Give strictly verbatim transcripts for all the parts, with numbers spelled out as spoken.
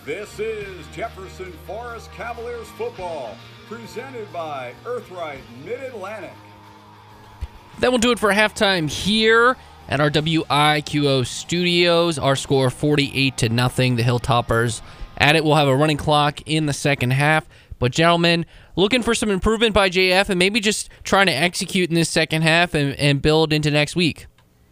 This is Jefferson Forest Cavaliers football, presented by Earthright Mid-Atlantic. That will do it for halftime here at our W I Q O studios. Our score forty-eight to nothing. The Hilltoppers at it. We'll have a running clock in the second half. But gentlemen, looking for some improvement by J F and maybe just trying to execute in this second half and, and build into next week.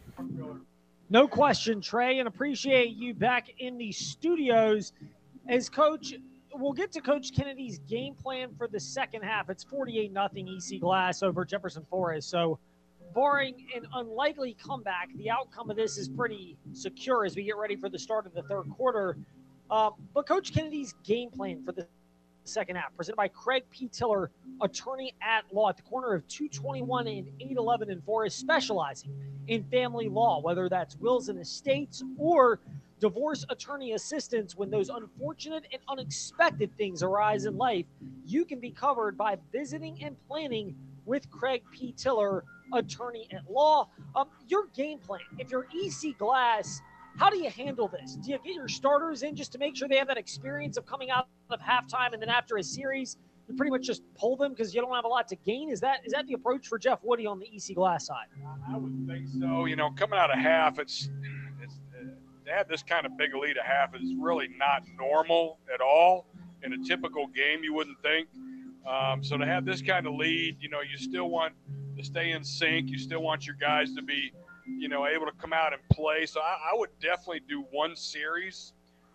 No question, Trey, and appreciate you back in the studios. As Coach, we'll get to Coach Kennedy's game plan for the second half. It's forty-eight nothing E C Glass over Jefferson Forest. So barring an unlikely comeback, the outcome of this is pretty secure as we get ready for the start of the third quarter. Uh, but Coach Kennedy's game plan for the second half, presented by Craig P. Tiller, attorney at law at the corner of two twenty-one and eight eleven in Forest, specializing in family law, whether that's wills and estates or divorce attorney assistance. When those unfortunate and unexpected things arise in life, you can be covered by visiting and planning with Craig P. Tiller, attorney at law. Um, your game plan, if you're E C Glass, how do you handle this? Do you get your starters in just to make sure they have that experience of coming out of halftime, and then after a series, you pretty much just pull them because you don't have a lot to gain? Is that is that the approach for Jeff Woody on the E C Glass side? I would think so. You know, coming out of half, it's, it's uh, to have this kind of big lead at half is really not normal at all. In a typical game, you wouldn't think. Um, so to have this kind of lead, you know, you still want to stay in sync. You still want your guys to be, you know, able to come out and play. So I, I would definitely do one series,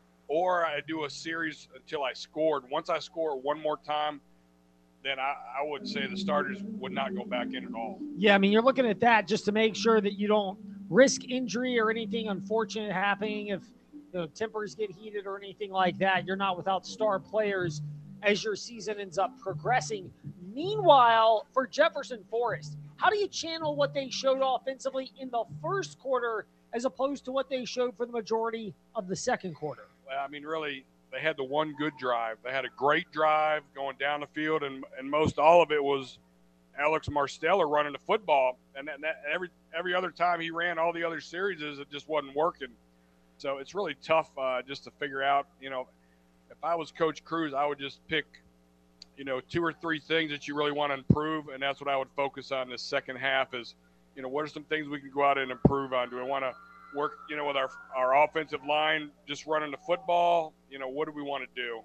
or I do a series until I scored. Once I score one more time, then I, I would say the starters would not go back in at all. Yeah, I mean, you're looking at that just to make sure that you don't risk injury or anything unfortunate happening. If the tempers get heated or anything like that, you're not without star players as your season ends up progressing. Meanwhile, for Jefferson Forest, how do you channel what they showed offensively in the first quarter as opposed to what they showed for the majority of the second quarter? Well, I mean, really, they had the one good drive. They had a great drive going down the field, and, and most all of it was Alex Marsteller running the football. And that, that, every every other time he ran all the other series, it just wasn't working. So it's really tough uh, just to figure out, you know, if I was Coach Cruz, I would just pick, you know, two or three things that you really want to improve, and that's what I would focus on this second half is, you know, what are some things we can go out and improve on? Do we want to work, you know, with our our offensive line, just running the football? You know, what do we want to do?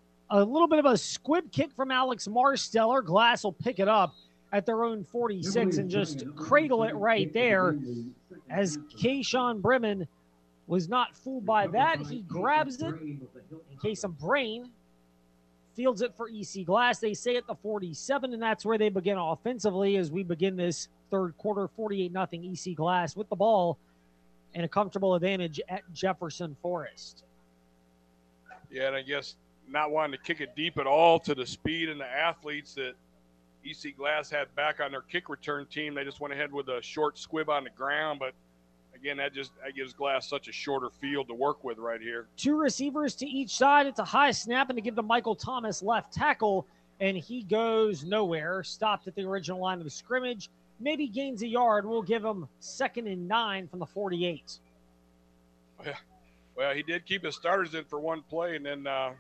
A little bit of a squib kick from Alex Marsteller. Glass will pick it up at their own forty-six and just cradle it right there. As Kayshawn Bremen was not fooled by that, he grabs it in case of brain, fields it for E C Glass. They say at the forty-seven, and that's where they begin offensively as we begin this third quarter. Forty-eight nothing E C Glass with the ball and a comfortable advantage at Jefferson Forest. Yeah, and I guess not wanting to kick it deep at all to the speed and the athletes that E C Glass had back on their kick return team. They just went ahead with a short squib on the ground, but again, that just that gives Glass such a shorter field to work with right here. Two receivers to each side. It's a high snap, and to give to Michael Thomas, left tackle, and he goes nowhere. Stopped at the original line of the scrimmage. Maybe gains a yard. We'll give him second and nine from the forty-eight. Yeah. Well, he did keep his starters in for one play, and then uh,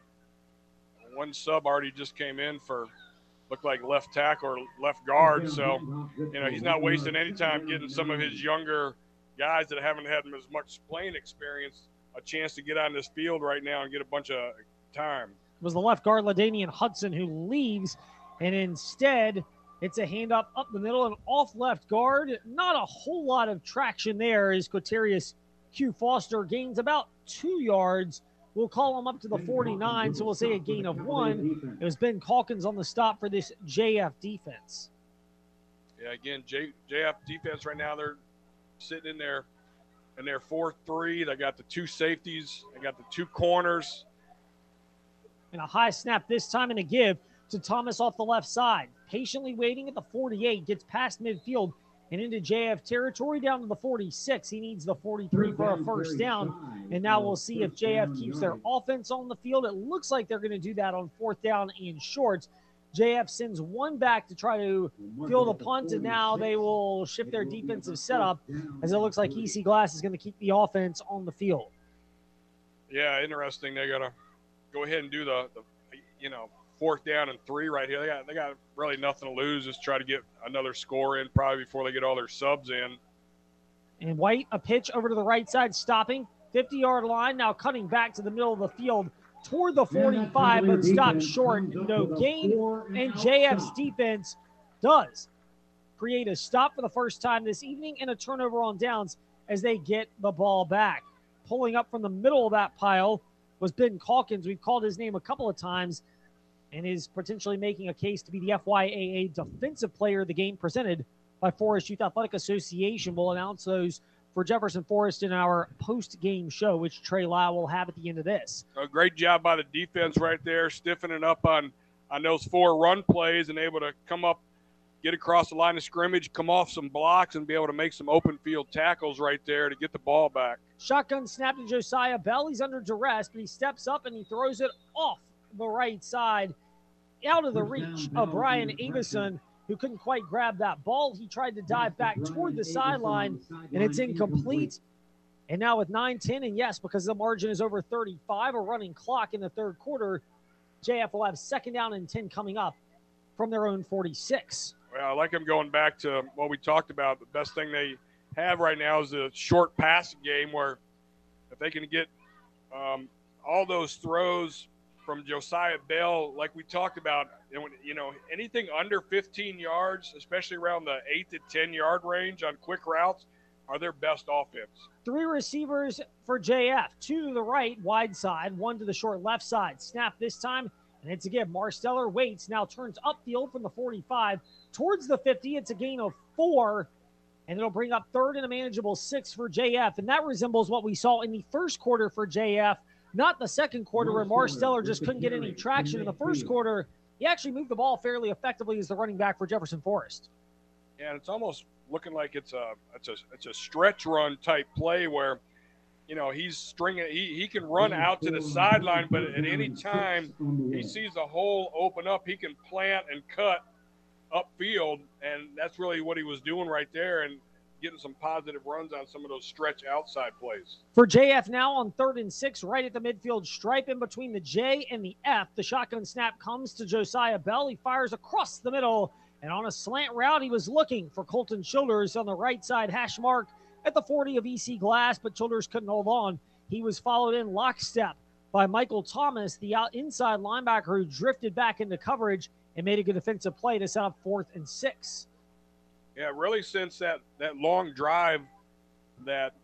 one sub already just came in for looked like left tackle or left guard. So, you know, he's not wasting any time getting some of his younger guys that haven't had as much playing experience a chance to get on this field right now and get a bunch of time. It was the left guard, LaDainian Hudson, who leaves, and instead it's a hand up up the middle and off left guard. Not a whole lot of traction there as Quaterius Q. Foster gains about two yards. We'll call him up to the forty-nine, so we'll say a gain of one. It was Ben Calkins on the stop for this J F defense. Yeah, again, J, JF defense right now, they're sitting in their in their four three. They got the two safeties. They got the two corners. And a high snap this time and a give to Thomas off the left side. Patiently waiting at the forty-eight, gets past midfield and into J F territory down to the forty-six. He needs the forty-three for a first down. And now we'll see if J F keeps their offense on the field. It looks like they're going to do that on fourth down and shorts. J F sends one back to try to field a punt, and now they will shift their defensive setup as it looks like E C Glass is going to keep the offense on the field. Yeah, interesting. They got a go ahead and do the, the you know, fourth down and three right here. They got they got really nothing to lose. Just try to get another score in probably before they get all their subs in. And White, a pitch over to the right side, stopping. fifty-yard line, now cutting back to the middle of the field toward the forty-five, but stopped short. No gain, and J F's defense does create a stop for the first time this evening and a turnover on downs as they get the ball back. Pulling up from the middle of that pile was Ben Calkins. We've called his name a couple of times and is potentially making a case to be the F Y A A Defensive Player of the Game, presented by Forest Youth Athletic Association. We'll announce those for Jefferson Forest in our post-game show, which Trey Lau will have at the end of this. A great job by the defense right there, stiffening up on, on those four run plays and able to come up, get across the line of scrimmage, come off some blocks, and be able to make some open field tackles right there to get the ball back. Shotgun snap to Josiah Bell. He's under duress, but he steps up and he throws it off the right side, out of the reach of Brian Avison, who couldn't quite grab that ball. He tried to dive back toward the sideline, and it's incomplete. And now with nine ten, and yes, because the margin is over thirty-five, a running clock in the third quarter, J F will have second down and ten coming up from their own forty-six. Well, I like them going back to what we talked about. The best thing they have right now is a short passing game where if they can get um, all those throws from Josiah Bell, like we talked about, you know, anything under fifteen yards, especially around the eight to ten-yard range on quick routes, are their best offense. Three receivers for J F, two to the right, wide side, one to the short left side. Snap this time, and it's again Marsteller waits, now turns upfield from the forty-five towards the fifty. It's a gain of four, and it'll bring up third and a manageable six for J F, and that resembles what we saw in the first quarter for J F, not the second quarter where Marsteller just couldn't get any traction. In the first quarter, he actually moved the ball fairly effectively as the running back for Jefferson Forest. Yeah, and it's almost looking like it's a it's a it's a stretch run type play where, you know, he's stringing. He he can run out to the sideline, but at any time he sees a hole open up, he can plant and cut upfield, and that's really what he was doing right there, and getting some positive runs on some of those stretch outside plays. For J F now on third and six, right at the midfield stripe in between the J and the F. The shotgun snap comes to Josiah Bell. He fires across the middle, and on a slant route, he was looking for Colton Childers on the right side hash mark at the forty of E C Glass, but Childers couldn't hold on. He was followed in lockstep by Michael Thomas, the out inside linebacker who drifted back into coverage and made a good defensive play to set up fourth and six. Yeah, really since that, that long drive that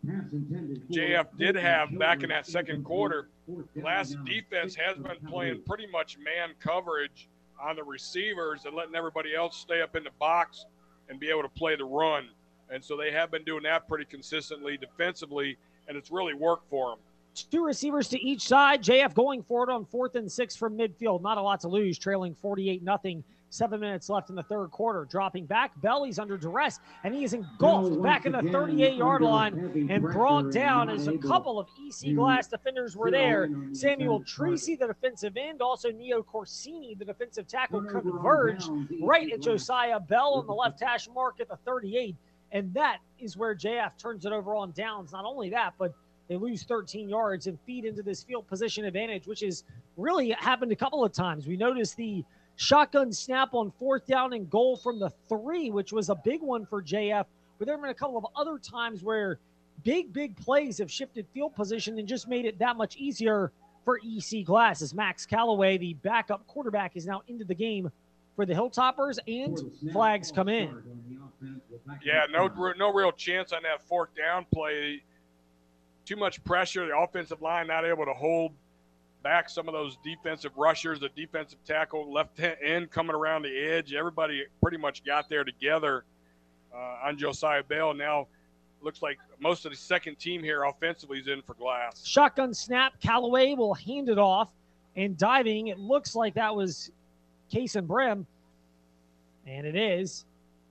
J F did have back in that second quarter, Glass defense has been playing pretty much man coverage on the receivers and letting everybody else stay up in the box and be able to play the run. And so they have been doing that pretty consistently defensively, and it's really worked for them. Two receivers to each side. J F going forward on fourth and six from midfield. Not a lot to lose, trailing forty-eight nothing. Seven minutes left in the third quarter. Dropping back, Belly's under duress, and he is engulfed back in the thirty-eight-yard line and brought down as a couple of E C Glass defenders were there. Samuel Treacy, the defensive end, also Neo Corsini, the defensive tackle, converged right at Josiah Bell on the left hash mark at the thirty-eight, and that is where J F turns it over on downs. Not only that, but they lose thirteen yards and feed into this field position advantage, which has really happened a couple of times. We noticed the shotgun snap on fourth down and goal from the three, which was a big one for J F. But there have been a couple of other times where big, big plays have shifted field position and just made it that much easier for E C Glass, as Max Callaway, the backup quarterback, is now into the game for the Hilltoppers, and flags come in. Yeah, no, no real chance on that fourth down play. Too much pressure. The offensive line not able to hold back some of those defensive rushers, the defensive tackle, left end coming around the edge. Everybody pretty much got there together uh, on Josiah Bell. Now looks like most of the second team here offensively is in for Glass. Shotgun snap. Callaway will hand it off, and diving, it looks like that was Kason Brim, and it is.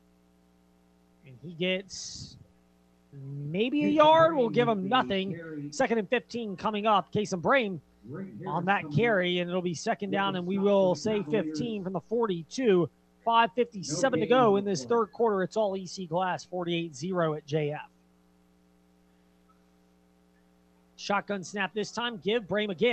And he gets maybe a yard. We'll give him nothing. Second and fifteen coming up. Kason Brim on that carry, and it'll be second down, and we will say fifteen from the forty-two. five fifty-seven to go in this third quarter. It's all E C Glass, forty-eight zero at J F. Shotgun snap this time. Give Brame again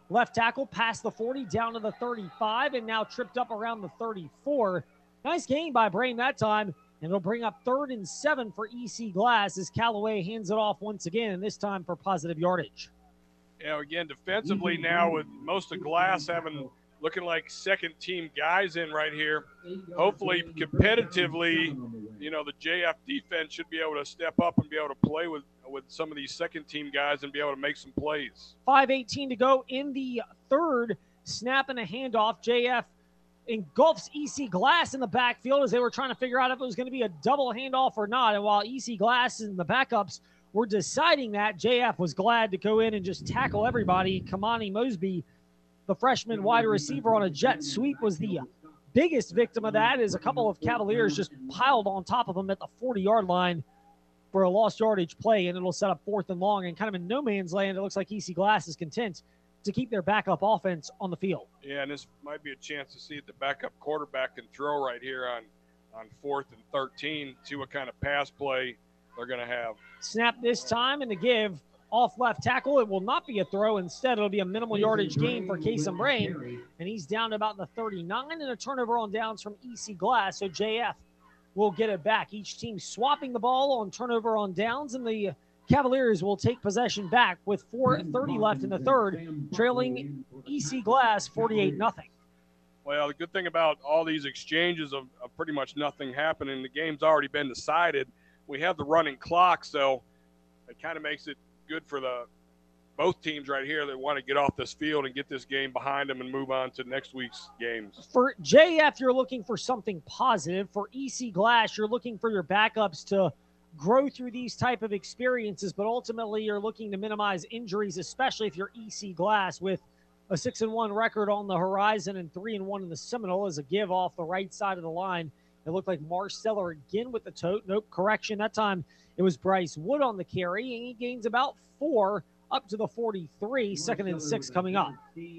left tackle, past the forty, down to the thirty-five, and now tripped up around the thirty-four. Nice gain by Brain that time, and it'll bring up third and seven for E C Glass as Callaway hands it off once again, and this time for positive yardage. Yeah, again, defensively now with most of Glass having looking like second-team guys in right here, hopefully competitively, you know, the J F defense should be able to step up and be able to play with, with some of these second-team guys and be able to make some plays. five eighteen to go in the third. Snap and a handoff. J F engulfs E C Glass in the backfield as they were trying to figure out if it was going to be a double handoff or not. And while E C Glass and the backups were deciding that, J F was glad to go in and just tackle everybody. Kamani Mosby, the freshman wide receiver on a jet sweep, was the biggest victim of that, as a couple of Cavaliers just piled on top of him at the forty-yard line for a lost yardage play, and it'll set up fourth and long. And kind of in no man's land, it looks like E C Glass is content to keep their backup offense on the field. Yeah, and this might be a chance to see if the backup quarterback can throw right here on, on fourth and thirteen, see what kind of pass play they're going to have. Snap this time, and to give off left tackle. It will not be a throw. Instead, it'll be a minimal yardage gain for Kason Brain, and he's down to about the thirty-nine, and a turnover on downs from E C Glass, so J F will get it back. Each team swapping the ball on turnover on downs, and the Cavaliers will take possession back with four thirty left in the third, trailing E C Glass forty-eight nothing. Well, the good thing about all these exchanges of, of pretty much nothing happening, the game's already been decided. We have the running clock, so it kind of makes it good for the both teams right here that want to get off this field and get this game behind them and move on to next week's games. For J F, you're looking for something positive. For E C Glass, you're looking for your backups to grow through these type of experiences, but ultimately you're looking to minimize injuries, especially if you're E C Glass with a six and one record on the horizon and three and one in the Seminole. As a give off the right side of the line, it looked like Marsteller again with the tote. Nope, correction. That time it was Bryce Wood on the carry, and he gains about four up to the forty-three. Second and six coming up.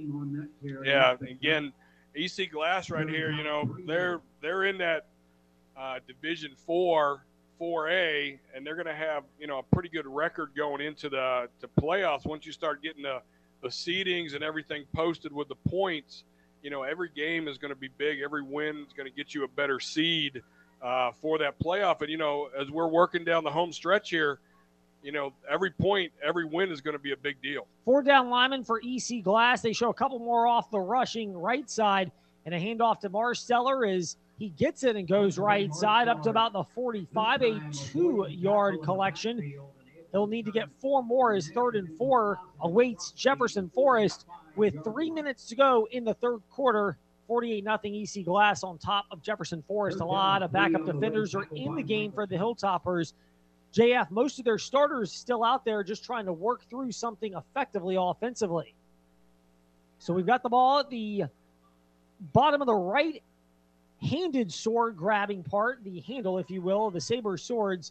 Yeah, again, E C Glass right here, you know, they're they're in that uh, Division Four, four A, and they're going to have, you know, a pretty good record going into the to playoffs. Once you start getting the, the seedings and everything posted with the points, you know, every game is going to be big. Every win is going to get you a better seed uh, for that playoff. And, you know, as we're working down the home stretch here, you know, every point, every win is going to be a big deal. Four down lineman for E C Glass. They show a couple more off the rushing right side, and a handoff to Marsteller as he gets it and goes right side up to about the forty-five, a two-yard collection. He'll need to get four more as third and four awaits Jefferson Forest with three minutes to go in the third quarter. forty-eight nothing E C Glass on top of Jefferson Forest. A lot of backup defenders are in the game for the Hilltoppers. J F, most of their starters still out there just trying to work through something effectively offensively. So we've got the ball at the bottom of the right-handed sword grabbing part, the handle, if you will, of the Saber swords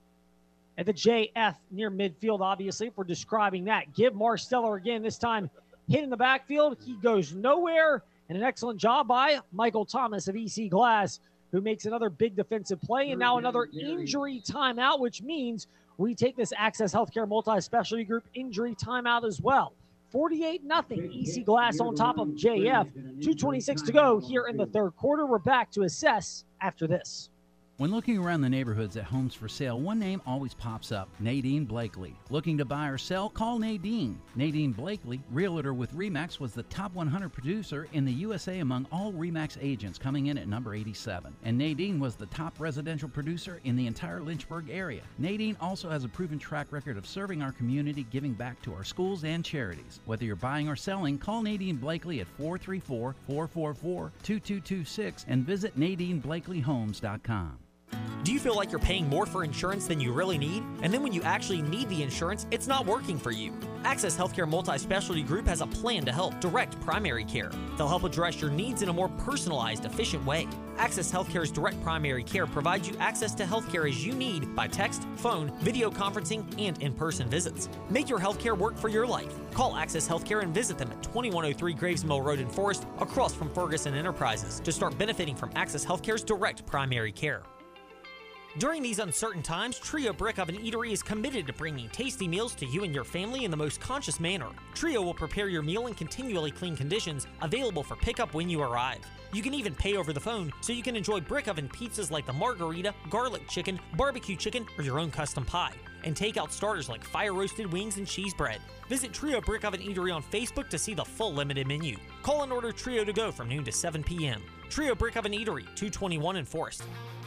at the J F near midfield, obviously, for describing that. Give Marsteller again, this time hit in the backfield. He goes nowhere, and an excellent job by Michael Thomas of E C Glass, who makes another big defensive play, and now another injury timeout, which means we take this Access Healthcare Multi-Specialty Group injury timeout as well. forty-eight nothing E C Glass on top of J F. two twenty-six to go here in the third quarter. We're back to assess after this. When looking around the neighborhoods at homes for sale, one name always pops up, Nadine Blakely. Looking to buy or sell? Call Nadine. Nadine Blakely, realtor with RE/MAX, was the top one hundred producer in the U S A among all RE/MAX agents, coming in at number eighty-seven. And Nadine was the top residential producer in the entire Lynchburg area. Nadine also has a proven track record of serving our community, giving back to our schools and charities. Whether you're buying or selling, call Nadine Blakely at four three four, four four four, two two two six and visit nadine blakely homes dot com. Do you feel like you're paying more for insurance than you really need? And then when you actually need the insurance, it's not working for you? Access Healthcare Multi-Specialty Group has a plan to help direct primary care. They'll help address your needs in a more personalized, efficient way. Access Healthcare's direct primary care provides you access to healthcare as you need by text, phone, video conferencing, and in-person visits. Make your healthcare work for your life. Call Access Healthcare and visit them at twenty-one oh three Graves Mill Road in Forest, across from Ferguson Enterprises, to start benefiting from Access Healthcare's direct primary care. During these uncertain times, Trio Brick Oven Eatery is committed to bringing tasty meals to you and your family in the most conscious manner. Trio will prepare your meal in continually clean conditions, available for pickup when you arrive. You can even pay over the phone, so you can enjoy brick oven pizzas like the margarita, garlic chicken, barbecue chicken, or your own custom pie. And take out starters like fire-roasted wings and cheese bread. Visit Trio Brick Oven Eatery on Facebook to see the full limited menu. Call and order Trio to go from noon to seven p.m. Trio Brick Oven Eatery, two twenty-one in Forest.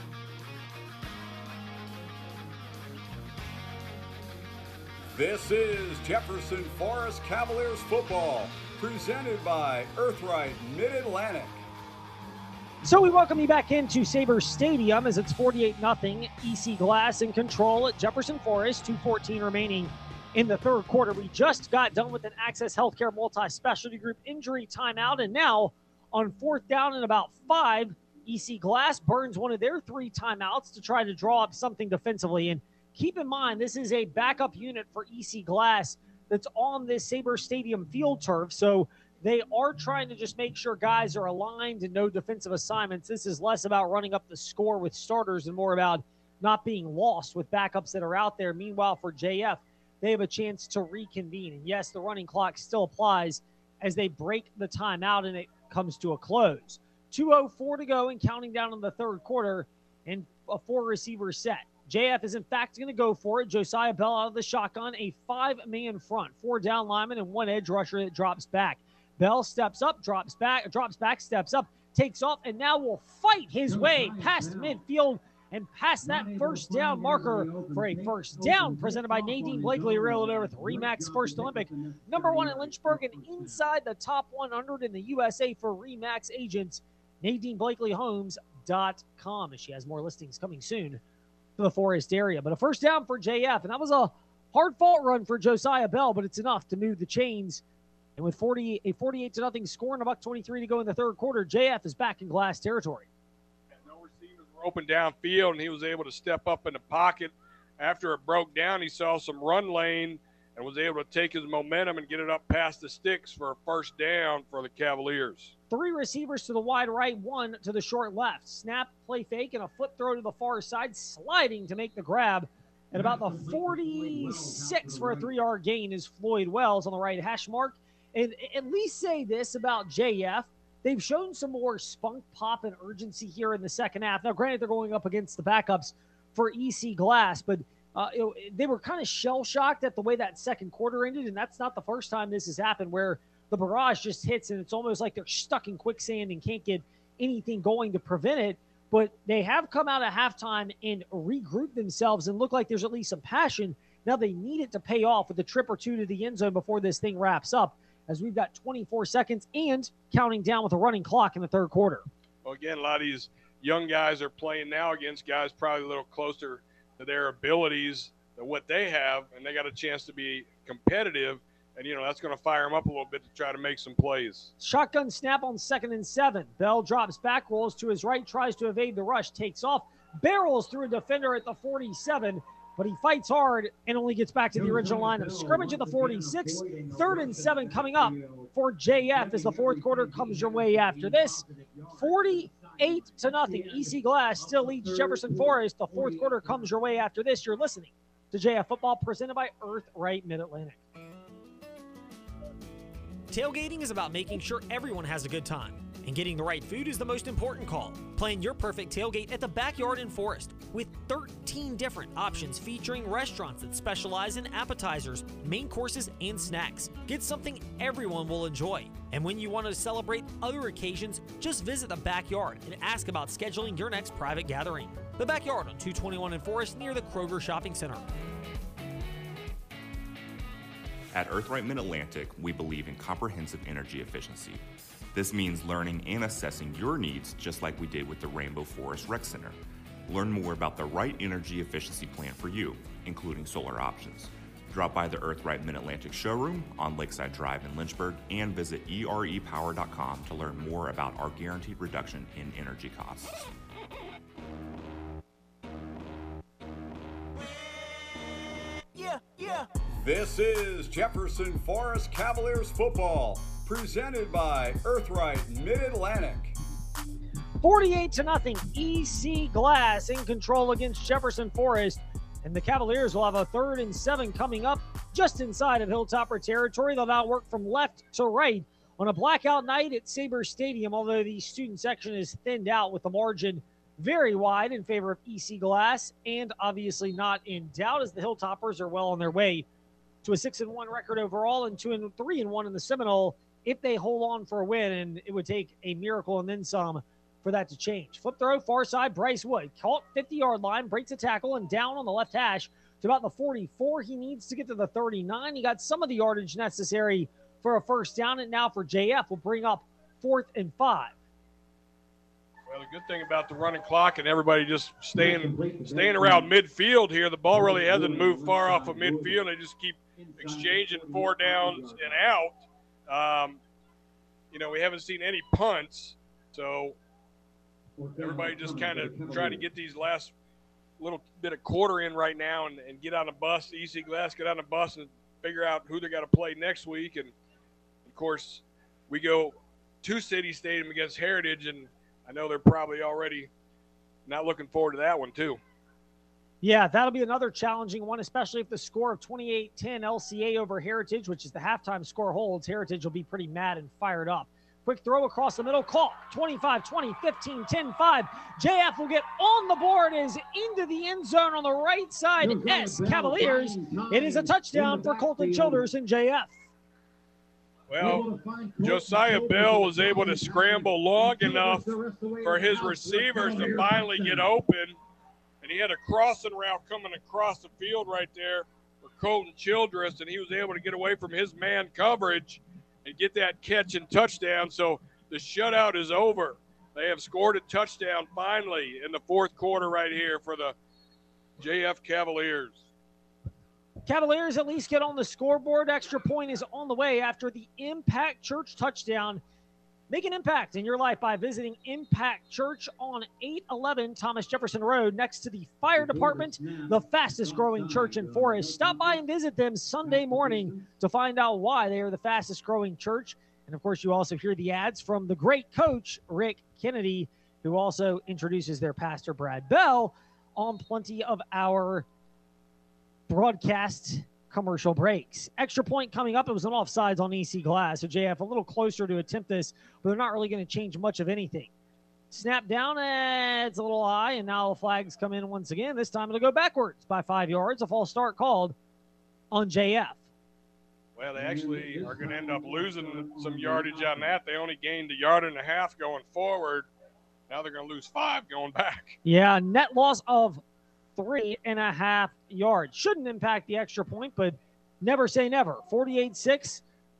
This is Jefferson Forest Cavaliers football, presented by Earthright Mid-Atlantic. So we welcome you back into Sabres Stadium as it's forty-eight nothing. E C Glass in control at Jefferson Forest, two fourteen remaining in the third quarter. We just got done with an Access Healthcare Multi-Specialty Group injury timeout, and now on fourth down and about five, E C Glass burns one of their three timeouts to try to draw up something defensively. And keep in mind, this is a backup unit for E C Glass that's on this Sabres Stadium field turf, so they are trying to just make sure guys are aligned and no defensive assignments. This is less about running up the score with starters and more about not being lost with backups that are out there. Meanwhile, for J F, they have a chance to reconvene. And yes, the running clock still applies as they break the timeout and it comes to a close. two oh four to go and counting down in the third quarter and a four-receiver set. J F is, in fact, going to go for it. Josiah Bell out of the shotgun, a five-man front, four down linemen and one edge rusher that drops back. Bell steps up, drops back, drops back, steps up, takes off, and now will fight his way past midfield and past that first down marker for a first down presented by Nadine Blakely, realtor with RE/MAX First Olympic. Number one in Lynchburg and inside the top one hundred in the U S A for RE/MAX agents, Nadine Blakely Homes dot com. And she has more listings coming soon to the Forest area. But a first down for J F, and that was a hard-fought run for Josiah Bell, but it's enough to move the chains. And with forty, a forty-eight to nothing score and a buck twenty-three to go in the third quarter, J F is back in Glass territory. No receivers were open downfield, and he was able to step up in the pocket. After it broke down, he saw some run lane and was able to take his momentum and get it up past the sticks for a first down for the Cavaliers. Three receivers to the wide right, one to the short left. Snap, play fake, and a foot throw to the far side, sliding to make the grab. At about the forty-six for a three-yard gain is Floyd Wells on the right hash mark. And at least say this about J F. They've shown some more spunk, pop, and urgency here in the second half. Now, granted, they're going up against the backups for E C Glass, but uh, it, they were kind of shell-shocked at the way that second quarter ended, and that's not the first time this has happened where the barrage just hits and it's almost like they're stuck in quicksand and can't get anything going to prevent it. But they have come out at halftime and regrouped themselves and look like there's at least some passion. Now they need it to pay off with a trip or two to the end zone before this thing wraps up, as we've got twenty-four seconds and counting down with a running clock in the third quarter. Well, again, a lot of these young guys are playing now against guys probably a little closer to their abilities than what they have, and they got a chance to be competitive, and, you know, that's going to fire them up a little bit to try to make some plays. Shotgun snap on second and seven. Bell drops back, rolls to his right, tries to evade the rush, takes off, barrels through a defender at the forty-seven, but he fights hard and only gets back to the original line of scrimmage at the forty-six. Third and seven coming up for J F as the fourth quarter comes your way after this. forty-eight to nothing. E C Glass still leads Jefferson Forest. The fourth quarter comes your way after this. You're listening to J F Football presented by Earthright Mid-Atlantic. Tailgating is about making sure everyone has a good time, and getting the right food is the most important call. Plan your perfect tailgate at the Backyard in Forest with thirteen different options featuring restaurants that specialize in appetizers, main courses, and snacks. Get something everyone will enjoy. And when you want to celebrate other occasions, just visit the Backyard and ask about scheduling your next private gathering. The Backyard on two twenty-one in Forest near the Kroger Shopping Center. At Earthright Mid-Atlantic, we believe in comprehensive energy efficiency. This means learning and assessing your needs just like we did with the Rainbow Forest Rec Center. Learn more about the right energy efficiency plan for you, including solar options. Drop by the Earthright Mid-Atlantic showroom on Lakeside Drive in Lynchburg and visit E R E power dot com to learn more about our guaranteed reduction in energy costs. Yeah, yeah. This is Jefferson Forest Cavaliers football, presented by Earthright Mid-Atlantic. forty-eight to nothing. E C Glass in control against Jefferson Forest. And the Cavaliers will have a third and seven coming up just inside of Hilltopper territory. They'll now work from left to right on a blackout night at Sabre Stadium, although the student section is thinned out with the margin very wide in favor of E C Glass, and obviously not in doubt as the Hilltoppers are well on their way to a six and one record overall and two and three and one in the Seminole if they hold on for a win, and it would take a miracle and then some for that to change. Flip throw, far side, Bryce Wood. Caught fifty-yard line, breaks a tackle, and down on the left hash to about the forty-four. He needs to get to the thirty-nine. He got some of the yardage necessary for a first down, and now for J F will bring up fourth and five. Well, the good thing about the running clock and everybody just staying staying around midfield here, the ball really hasn't moved far off of midfield. They just keep exchanging four downs and out. Um, you know, we haven't seen any punts, so everybody just kind of trying to get these last little bit of quarter in right now and, and get on the bus. E C Glass, get on the bus and figure out who they got to play next week. And, of course, we go to City Stadium against Heritage, and I know they're probably already not looking forward to that one too. Yeah, that'll be another challenging one, especially if the score of twenty-eight ten L C A over Heritage, which is the halftime score, holds. Heritage will be pretty mad and fired up. Quick throw across the middle, caught, twenty-five twenty, fifteen ten, five. J F will get on the board, is into the end zone on the right side. S Cavaliers. It is a touchdown for Colton Childers and J F. Well, Josiah Bell was able to scramble long enough for his receivers to finally get open, and he had a crossing route coming across the field right there for Colton Childress, and he was able to get away from his man coverage and get that catch and touchdown. So the shutout is over. They have scored a touchdown finally in the fourth quarter right here for the J F Cavaliers. Cavaliers at least get on the scoreboard. Extra point is on the way after the Impact Church touchdown. Make an impact in your life by visiting Impact Church on eight eleven Thomas Jefferson Road next to the fire department, the fastest growing church in Forest. Stop by and visit them Sunday morning to find out why they are the fastest growing church. And of course, you also hear the ads from the great coach, Rick Kennedy, who also introduces their pastor, Brad Bell, on plenty of our broadcast commercial breaks. Extra point coming up. It was an offsides on E C Glass, so J F a little closer to attempt this, but they're not really going to change much of anything. Snap down, eh, it's a little high, and now the flags come in once again. This time it'll go backwards by five yards. A false start called on J F. Well, they actually are going to end up losing some yardage on that. They only gained a yard and a half going forward. Now they're going to lose five going back. Yeah, net loss of three and a half yards. Shouldn't impact the extra point, but never say never. forty-eight six.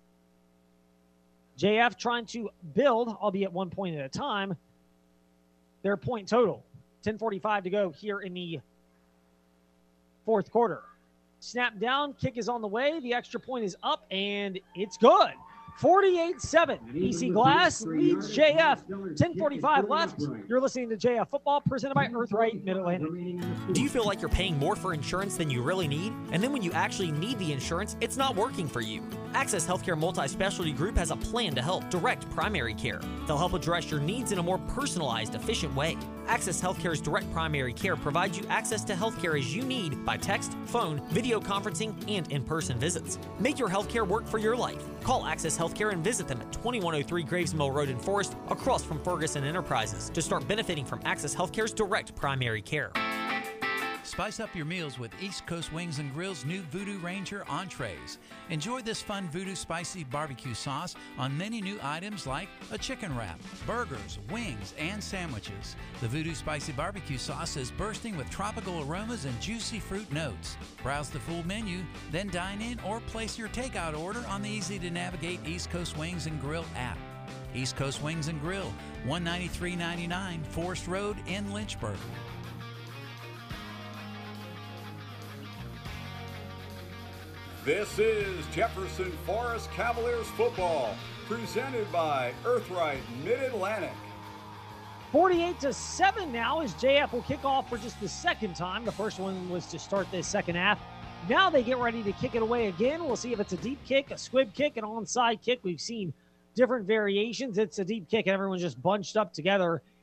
J F trying to build, albeit one point at a time, their point total. ten forty-five to go here in the fourth quarter. Snap down, kick is on the way. The extra point is up, and it's good. forty-eight seven. E C Glass leads J F. ten forty-five left. You're listening to J F Football, presented by Earthright Mid-Atlantic. Do you feel like you're paying more for insurance than you really need? And then when you actually need the insurance, it's not working for you? Access Healthcare Multi-Specialty Group has a plan to help direct primary care. They'll help address your needs in a more personalized, efficient way. Access Healthcare's direct primary care provides you access to healthcare as you need by text, phone, video conferencing, and in-person visits. Make your healthcare work for your life. Call Access Healthcare and visit them at twenty-one oh three Graves Mill Road in Forest, across from Ferguson Enterprises, to start benefiting from Access Healthcare's direct primary care. Spice up your meals with East Coast Wings and Grill's new Voodoo Ranger entrees. Enjoy this fun Voodoo spicy barbecue sauce on many new items like a chicken wrap, burgers, wings, and sandwiches. The Voodoo spicy barbecue sauce is bursting with tropical aromas and juicy fruit notes. Browse the full menu, then dine in or place your takeout order on the easy-to-navigate East Coast Wings and Grill app. East Coast Wings and Grill, one ninety-three ninety-nine Forest Road in Lynchburg. This is Jefferson Forest Cavaliers football, presented by Earthright Mid-Atlantic. forty-eight to seven now as J F will kick off for just the second time. The first one was to start this second half. Now they get ready to kick it away again. We'll see if it's a deep kick, a squib kick, an onside kick. We've seen different variations. It's a deep kick, and everyone's just bunched up together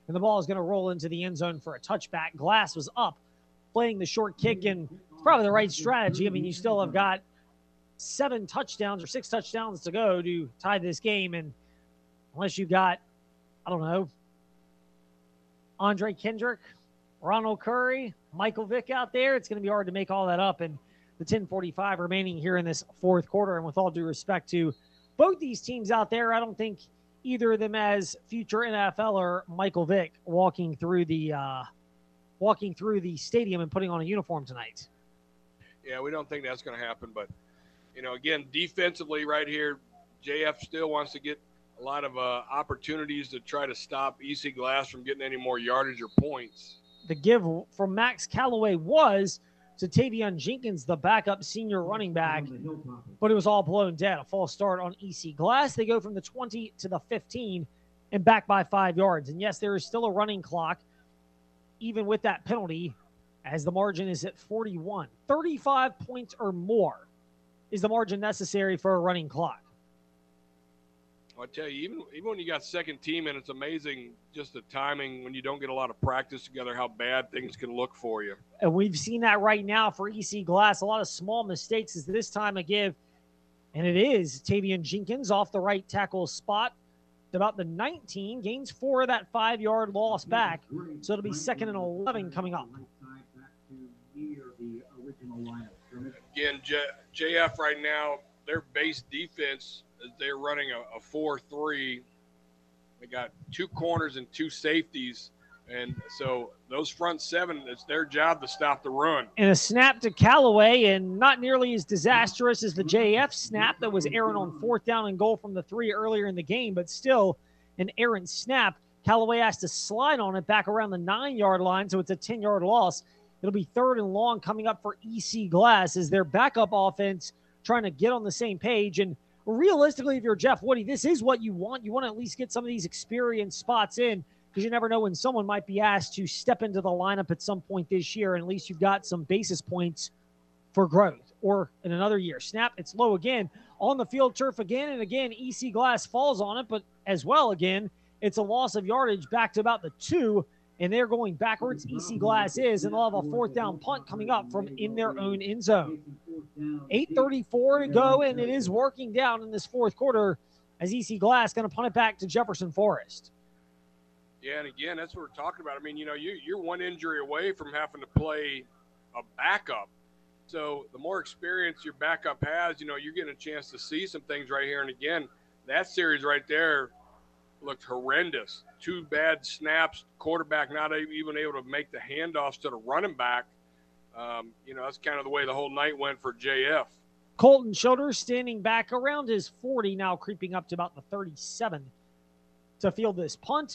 and the ball is going to roll into the end zone for a touchback. Glass was up, playing the short kick, and it's probably the right strategy. I mean, you still have got seven touchdowns or six touchdowns to go to tie this game, and unless you've got, I don't know, Andre Kendrick, Ronald Curry, Michael Vick out there, it's going to be hard to make all that up in the ten forty-five remaining here in this fourth quarter. And with all due respect to both these teams out there, I don't think either of them as future N F L or Michael Vick walking through the uh, walking through the stadium and putting on a uniform tonight. Yeah, we don't think that's going to happen. But, you know, again, defensively right here, J F still wants to get a lot of uh, opportunities to try to stop E C Glass from getting any more yardage or points. The give from Max Callaway was to Tavion Jenkins, the backup senior running back, but it was all blown dead. A false start on E C Glass. They go from the twenty to the fifteen and back by five yards. And yes, there is still a running clock, even with that penalty, as the margin is at forty-one. thirty-five points or more is the margin necessary for a running clock. I tell you, even even when you got second team, and it's amazing just the timing when you don't get a lot of practice together, how bad things can look for you. And we've seen that right now for E C Glass. A lot of small mistakes is this time a give, and it is Tavion Jenkins off the right tackle spot to about the nineteen, gains four of that five-yard loss back, so it'll be second and eleven coming up. Again, J- JF right now, their base defense, they're running a, a four three. They got two corners and two safeties. And so those front seven, it's their job to stop the run. And a snap to Callaway, and not nearly as disastrous as the J F snap that was errant on fourth down and goal from the three earlier in the game, but still an errant snap. Callaway has to slide on it back around the nine-yard line, so it's a ten-yard loss. It'll be third and long coming up for E C Glass as their backup offense trying to get on the same page. And realistically, if you're Jeff Woody, this is what you want. You want to at least get some of these experienced spots in, because you never know when someone might be asked to step into the lineup at some point this year, and at least you've got some basis points for growth. Or in another year, snap, it's low again, on the field turf again, and again, E C Glass falls on it, but as well again, it's a loss of yardage back to about the two, and they're going backwards, E C Glass is, and they'll have a fourth down punt coming up from in their own end zone. eight thirty-four to go, and it is working down in this fourth quarter as E C Glass going to punt it back to Jefferson Forest. Yeah, and again, that's what we're talking about. I mean, you know, you, you're one injury away from having to play a backup. So the more experience your backup has, you know, you're getting a chance to see some things right here. And again, that series right there looked horrendous. Two bad snaps, quarterback not even able to make the handoffs to the running back. Um, you know, that's kind of the way the whole night went for J F. Colton Childers standing back around his forty, now creeping up to about the thirty-seven to field this punt.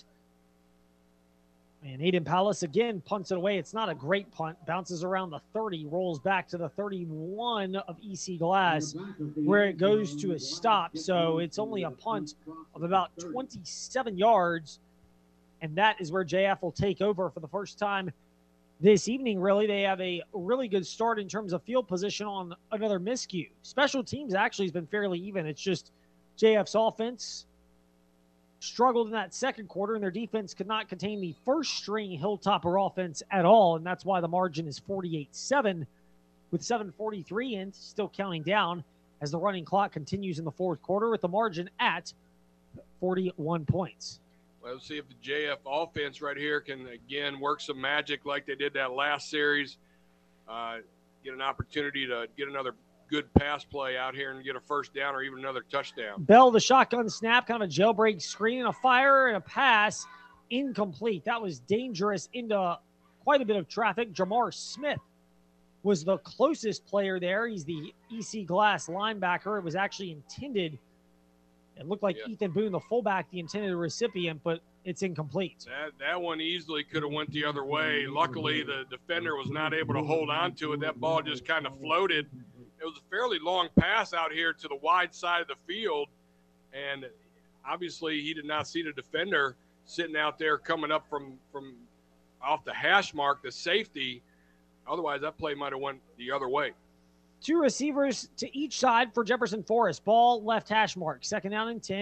And Aiden Palace again punts it away. It's not a great punt. Bounces around the thirty, rolls back to the thirty-one of E C Glass, where it goes to a stop. So it's only a punt of about twenty-seven yards. And that is where J F will take over for the first time this evening. Really, they have a really good start in terms of field position on another miscue. Special teams actually has been fairly even. It's just J F's offense struggled in that second quarter, and their defense could not contain the first-string Hilltopper offense at all, and that's why the margin is forty-eight seven with seven forty-three in, still counting down as the running clock continues in the fourth quarter with the margin at forty-one points. Well, let's see if the J F offense right here can, again, work some magic like they did that last series, uh, get an opportunity to get another good pass play out here and get a first down or even another touchdown. Bell, the shotgun snap, kind of a jailbreak screen, and a fire and a pass, incomplete. That was dangerous into quite a bit of traffic. Jamar Smith was the closest player there. He's the E C Glass linebacker. It was actually intended. It looked like yeah. Ethan Boone, the fullback, the intended recipient, but it's incomplete. That that one easily could have went the other way. Luckily, the defender was not able to hold on to it. That ball just kind of floated. It was a fairly long pass out here to the wide side of the field, and obviously he did not see the defender sitting out there coming up from, from off the hash mark, the safety. Otherwise, that play might have went the other way. Two receivers to each side for Jefferson Forest. Ball left hash mark. Second down and ten.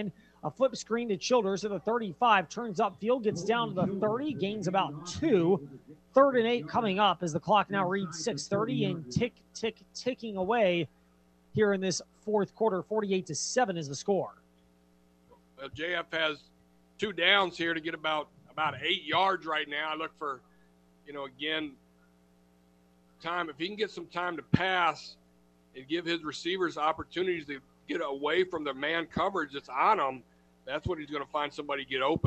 A flip screen to Childers at the thirty-five, turns upfield, gets down to the thirty, gains about two. Third and eight coming up as the clock now reads six thirty and tick, tick, ticking away here in this fourth quarter. forty-eight to seven is the score. Well, J F has two downs here to get about, about eight yards right now. I look for, you know, again, time. If he can get some time to pass and give his receivers opportunities to get away from the man coverage that's on them, that's when he's going to find somebody get open.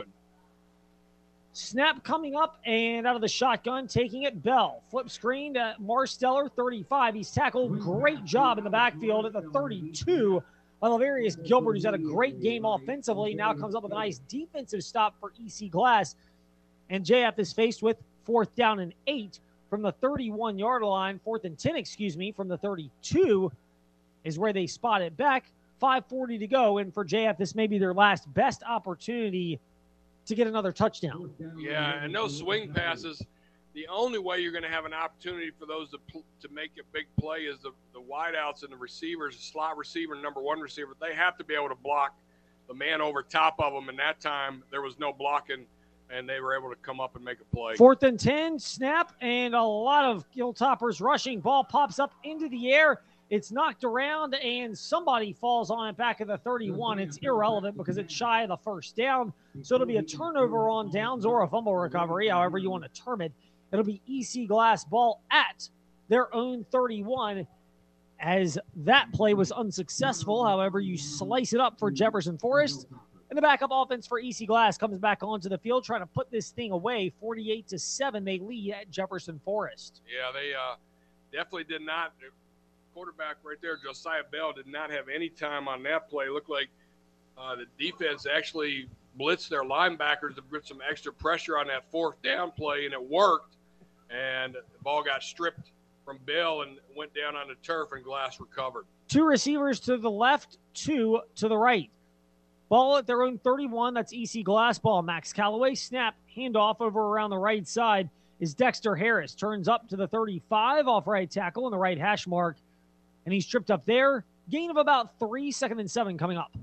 Snap coming up and out of the shotgun, taking it, Bell. Flip screen to Marsteller, thirty-five. He's tackled. Great job in the backfield at the thirty-two by Laverius Gilbert, who's had a great game offensively. Now comes up with a nice defensive stop for E C Glass. And J F is faced with fourth down and eight from the thirty-one-yard line. Fourth and ten, excuse me, from the thirty-two is where they spot it back. five forty to go, and for J F, this may be their last best opportunity to get another touchdown. Yeah, and those swing passes, the only way you're going to have an opportunity for those to to make a big play is the, the wideouts and the receivers, the slot receiver, number one receiver. They have to be able to block the man over top of them, and that time there was no blocking, and they were able to come up and make a play. Fourth and ten, snap, and a lot of Hilltoppers rushing. Ball pops up into the air. It's knocked around, and somebody falls on it back at the thirty-one. It's irrelevant because it's shy of the first down. So it'll be a turnover on downs or a fumble recovery, however you want to term it. It'll be E C Glass ball at their own thirty-one, as that play was unsuccessful. However, you slice it up for Jefferson Forest. And the backup offense for E C Glass comes back onto the field trying to put this thing away. forty-eight to seven, they lead at Jefferson Forest. Yeah, they uh, definitely did not. Quarterback right there, Josiah Bell, did not have any time on that play. It looked like uh, the defense actually blitzed their linebackers to put some extra pressure on that fourth down play, and it worked. And the ball got stripped from Bell and went down on the turf, and Glass recovered. Two receivers to the left, two to the right. Ball at their own thirty-one. That's E C Glass ball. Max Callaway snap, handoff over around the right side is Dexter Harris. Turns up to the thirty-five off right tackle on the right hash mark. And he's tripped up there. Gain of about three, second and seven coming up.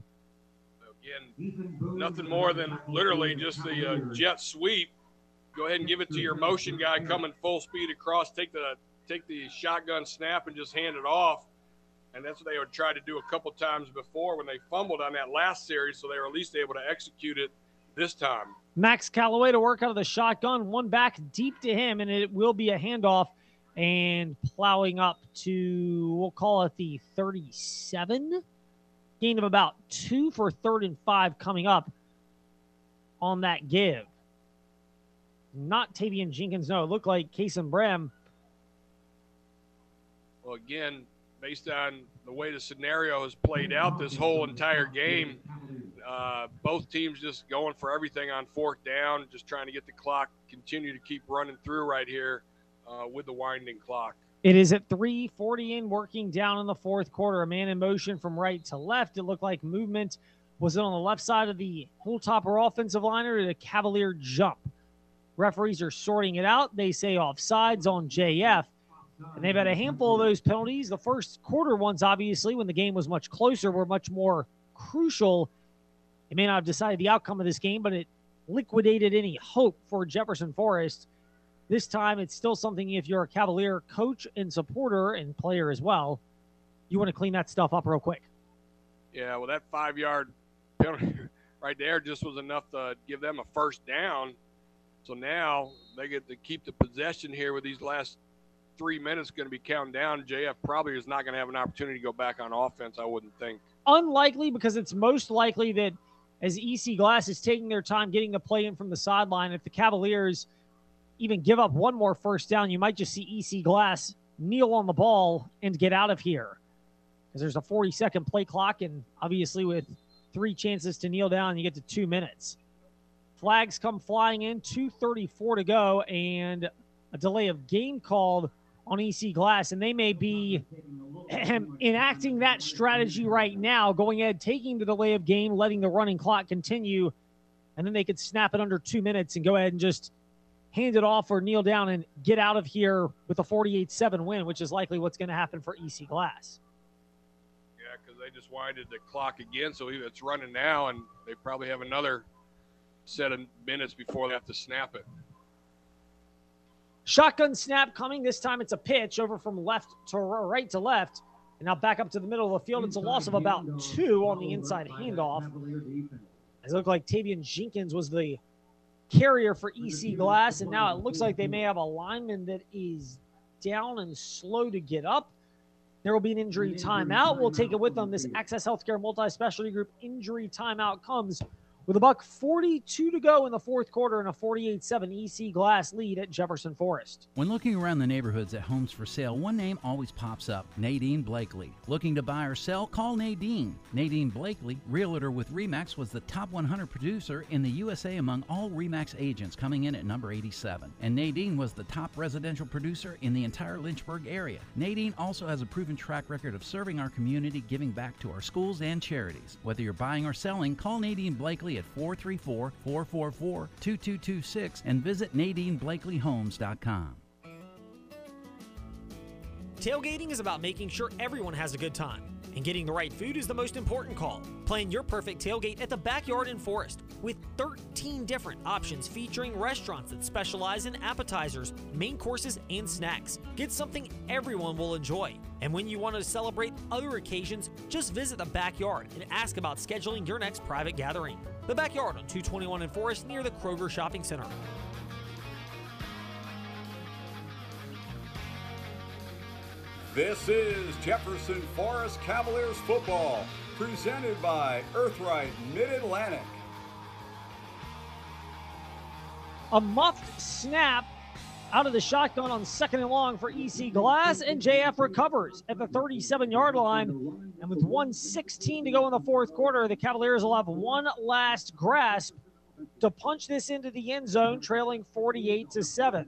Again, nothing more than literally just the uh, jet sweep. Go ahead and give it to your motion guy coming full speed across. Take the take the shotgun snap and just hand it off. And that's what they would try to do a couple times before when they fumbled on that last series, so they were at least able to execute it this time. Max Callaway to work out of the shotgun. One back deep to him, and it will be a handoff. And plowing up to, we'll call it the thirty-seven. Gain of about two for third and five coming up on that give. Not Tavian Jenkins, no. It looked like Kason Brem. Well, again, based on the way the scenario has played out this whole entire game, uh, both teams just going for everything on fourth down, just trying to get the clock, continue to keep running through right here. Uh, with the winding clock. It is at three forty in, working down in the fourth quarter. A man in motion from right to left. It looked like movement was on the left side of the Hilltopper offensive line or the Cavalier jump. Referees are sorting it out. They say offsides on J F. And they've had a handful of those penalties. The first quarter ones, obviously, when the game was much closer, were much more crucial. It may not have decided the outcome of this game, but it liquidated any hope for Jefferson Forest. This time, it's still something, if you're a Cavalier coach and supporter and player as well, you want to clean that stuff up real quick. Yeah, well, that five-yard penalty right there just was enough to give them a first down. So now they get to keep the possession here with these last three minutes going to be counting down. J F probably is not going to have an opportunity to go back on offense, I wouldn't think. Unlikely, because it's most likely that as E C Glass is taking their time getting the play in from the sideline, if the Cavaliers – even give up one more first down, you might just see E C Glass kneel on the ball and get out of here. Because there's a forty-second play clock, and obviously with three chances to kneel down, you get to two minutes. Flags come flying in, two thirty-four to go, and a delay of game called on E C Glass, and they may be enacting that strategy right now, going ahead, taking the delay of game, letting the running clock continue, and then they could snap it under two minutes and go ahead and just hand it off or kneel down and get out of here with a forty-eight seven win, which is likely what's going to happen for E C Glass. Yeah, because because they just winded the clock again. So it's running now, and they probably have another set of minutes before they have to snap it. Shotgun snap coming. This time it's a pitch over from left to right to left. And now back up to the middle of the field. It's a loss of about two on the inside handoff. It looked like Tavian Jenkins was the carrier for E C Glass, and now it looks like they may have a lineman that is down and slow to get up. There will be an injury timeout. We'll take it with them. This Access Healthcare Multi-Specialty Group injury timeout comes with a buck forty-two to go in the fourth quarter and a forty-eight seven E C Glass lead at Jefferson Forest. When looking around the neighborhoods at homes for sale, one name always pops up, Nadine Blakely. Looking to buy or sell? Call Nadine. Nadine Blakely, realtor with RE/MAX, was the top one hundred producer in the U S A among all RE/MAX agents, coming in at number eighty-seven. And Nadine was the top residential producer in the entire Lynchburg area. Nadine also has a proven track record of serving our community, giving back to our schools and charities. Whether you're buying or selling, call Nadine Blakely at four three four, four four four, two two two six and visit Nadine Blakely Homes dot com. Tailgating is about making sure everyone has a good time, and getting the right food is the most important call. Plan your perfect tailgate at the Backyard in Forest with thirteen different options featuring restaurants that specialize in appetizers, main courses, and snacks. Get something everyone will enjoy. And when you want to celebrate other occasions, just visit the Backyard and ask about scheduling your next private gathering. The Backyard on two twenty-one in Forest near the Kroger Shopping Center. This is Jefferson Forest Cavaliers football, presented by Earthright Mid-Atlantic. A muffed snap out of the shotgun on second and long for E C Glass, and J F recovers at the thirty-seven-yard line. And with one sixteen to go in the fourth quarter, the Cavaliers will have one last grasp to punch this into the end zone, trailing forty-eight to seven.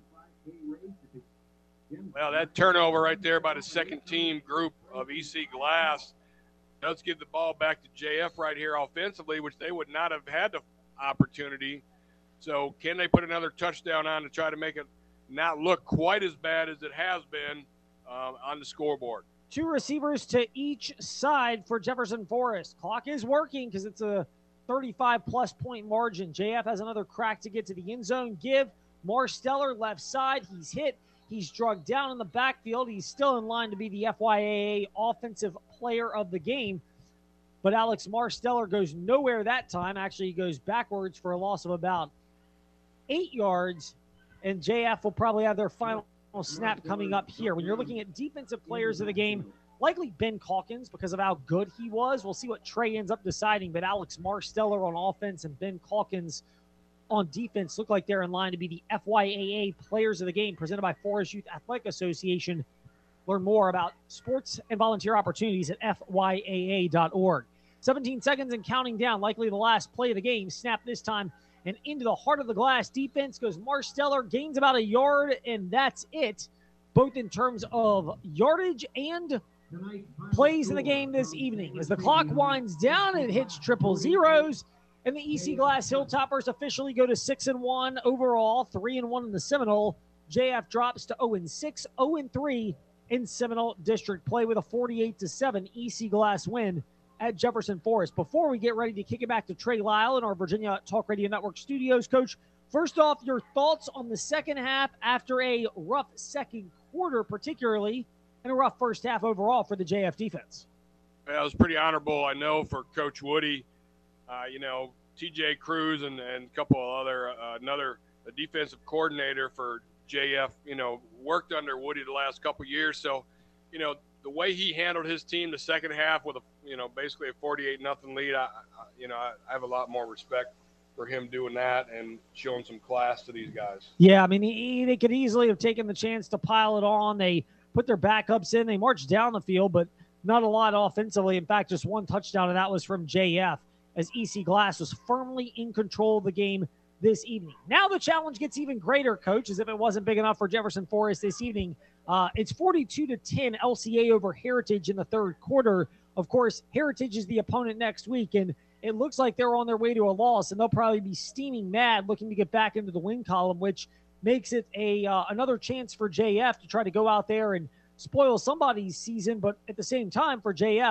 Well, that turnover right there by the second team group of E C Glass does give the ball back to J F right here offensively, which they would not have had the opportunity. So can they put another touchdown on to try to make it not look quite as bad as it has been um, on the scoreboard? Two receivers to each side for Jefferson Forest. Clock is working because it's a thirty-five plus point margin. J F has another crack to get to the end zone. Give Marsteller left side. He's hit. He's drugged down in the backfield. He's still in line to be the F Y A A Offensive Player of the Game. But Alex Marsteller goes nowhere that time. Actually, he goes backwards for a loss of about eight yards. And J F will probably have their final snap coming up here. When you're looking at defensive players of the game, likely Ben Calkins because of how good he was. We'll see what Trey ends up deciding. But Alex Marsteller on offense and Ben Calkins on defense look like they're in line to be the F Y A A Players of the Game, presented by Forest Youth Athletic Association. Learn more about sports and volunteer opportunities at F Y A A dot org. seventeen seconds and counting down, likely the last play of the game. Snap this time and into the heart of the glass. Defense goes Marsteller, gains about a yard, and that's it, both in terms of yardage and plays in the game this evening. As the clock winds down, it hits triple zeros. And the E C Glass Hilltoppers officially go to six and one overall, three and one in the Seminole. J F drops to oh and six, oh and three in Seminole District play with a forty-eight to seven E C Glass win at Jefferson Forest. Before we get ready to kick it back to Trey Lyle in our Virginia Talk Radio Network studios, Coach, first off, your thoughts on the second half after a rough second quarter, particularly, and a rough first half overall for the J F defense. Well, it was pretty honorable, I know, for Coach Woody. Uh, you know, T J Cruz and, and a couple of other, uh, another a defensive coordinator for J F, you know, worked under Woody the last couple of years. So, you know, the way he handled his team the second half with a, you know, basically a forty-eight nothing lead, I, I, you know, I, I have a lot more respect for him doing that and showing some class to these guys. Yeah, I mean, he, they could easily have taken the chance to pile it on. They put their backups in. They marched down the field, but not a lot offensively. In fact, just one touchdown, and that was from J F, as E C Glass was firmly in control of the game this evening. Now the challenge gets even greater, Coach, as if it wasn't big enough for Jefferson Forest this evening. Uh, it's forty-two to ten L C A over Heritage in the third quarter. Of course, Heritage is the opponent next week, and it looks like they're on their way to a loss, and they'll probably be steaming mad looking to get back into the win column, which makes it a uh, another chance for J F to try to go out there and spoil somebody's season. But at the same time, for J F,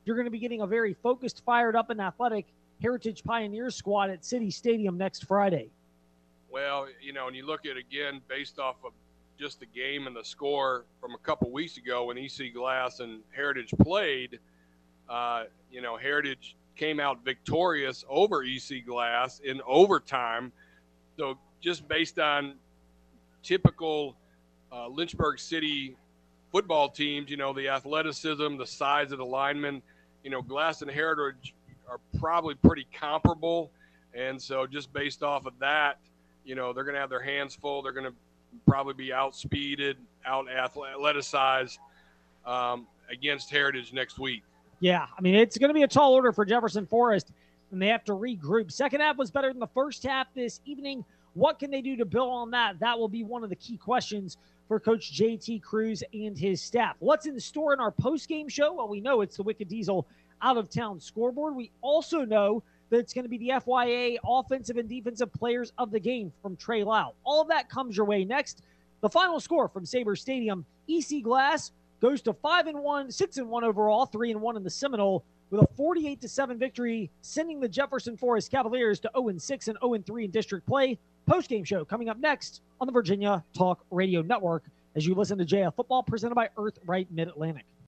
you're going to be getting a very focused, fired up, and athletic Heritage Pioneers squad at City Stadium next Friday. Well, you know, and you look at, again, based off of just the game and the score from a couple weeks ago when E C Glass and Heritage played, uh, you know, Heritage came out victorious over E C Glass in overtime. So just based on typical uh, Lynchburg City football teams, you know, the athleticism, the size of the linemen, you know, Glass and Heritage are probably pretty comparable. And so just based off of that, you know, they're going to have their hands full. They're going to probably be outspeeded, out athleticized um, against Heritage next week. Yeah, I mean, it's going to be a tall order for Jefferson Forest, and they have to regroup. Second half was better than the first half this evening. What can they do to build on that? That will be one of the key questions for Coach J T Cruz and his staff. What's in store in our post-game show? Well, we know it's the Wicked Diesel out-of-town scoreboard. We also know that it's going to be the F Y A offensive and defensive players of the game from Trey Lau. All of that comes your way next. The final score from Sabre Stadium, E C Glass goes to five and one, six and one overall, three and one in the Seminole, with a forty-eight to seven victory, sending the Jefferson Forest Cavaliers to oh and six and oh and three in district play. Post-game show coming up next on the Virginia Talk Radio Network as you listen to J F Football presented by Earth Right Mid-Atlantic.